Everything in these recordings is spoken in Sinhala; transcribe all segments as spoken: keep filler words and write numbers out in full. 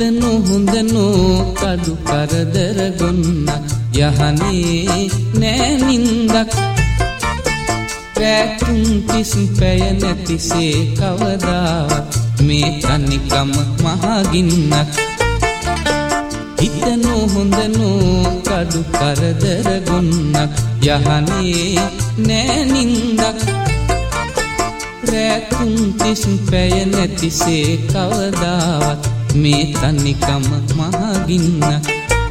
හිතනු හොඳනෝ කඩු කරදර ගොන්නක් යහනේ නෑ නින්දක් රැතුම් තිස් පැය නැතිසේ කවදාවත් මේ තනිකම මහගින්නක් හිතනු හොඳනෝ කඩු කරදර ගොන්නක් යහනේ නෑ නින්දක් රැතුම් තිස් පැය නැතිසේ කවදාවත් මේ තනිකම මහගින්නක්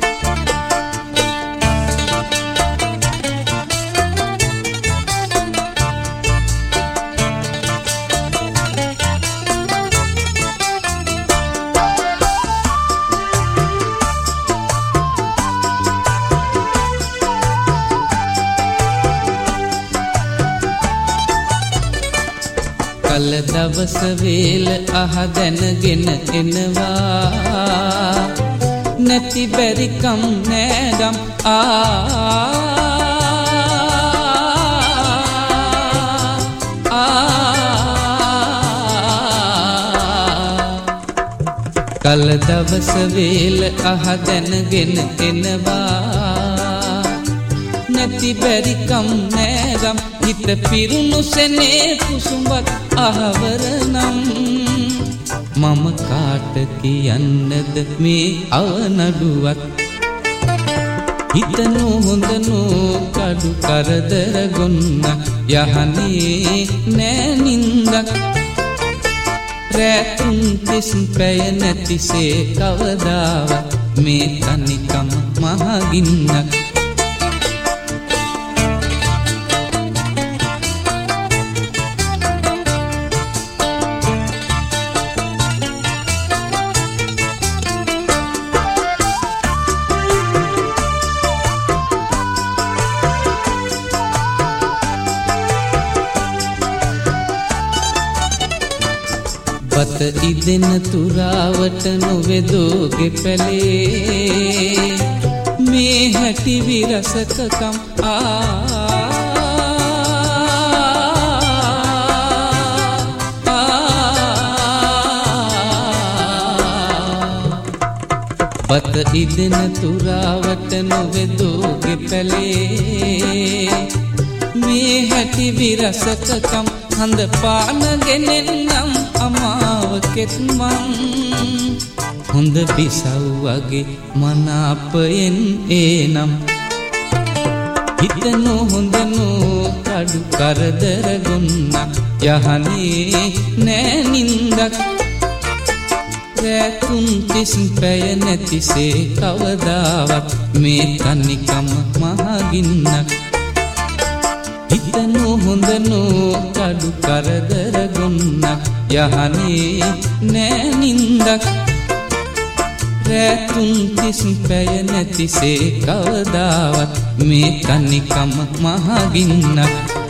කල දවස වේල අහ දැනගෙන එනවා නැති බැරිකම් නෑගම් ආ කල දවස වේල අහ දැනගෙන එනවා නැති බැරිකම් නෑගම් හිත පිරුණු සෙනේ කුසුඹක් අහවර නම් මම කාට කියන්නද මේ අවනඩුවක් හිතනු හොඳනෝ කඩු කරදර ගොන්නක් යහනේ නෑ නින්දක් රැතුම් තිස් පැය නැතිසේ කවදාවත් මේ තනිකම මහගින්නක් බත ඉදෙන තුරාවට නොවෙදෝගෙ පැලේ මේ හැටි විරසකකම් ආ බත ඉදෙන තුරාවට නොවෙදෝගෙ පැලේ මේ හැටි විරසකකම් හඳ පානගෙනෙන්නම් අමාවකෙත් මං හොඳ බිසව් වගේ මනාපයෙන් ඒනම් හිතනු හොඳනෝ කඩු කරදර ගොන්නක් යහනේ නෑ නින්දක් රැතුම් තිස් පැය නැතිසේ කවදාවත් මේ තනිකම මහගින්නක් හිතනු හොඳනෝ කඩු කරදර ගොන්නක් යහනේ නෑ නින්දක් රැතුම් තිස් පැය නැතිසේ කවදාවත් මේ තනිකම මහගින්නක්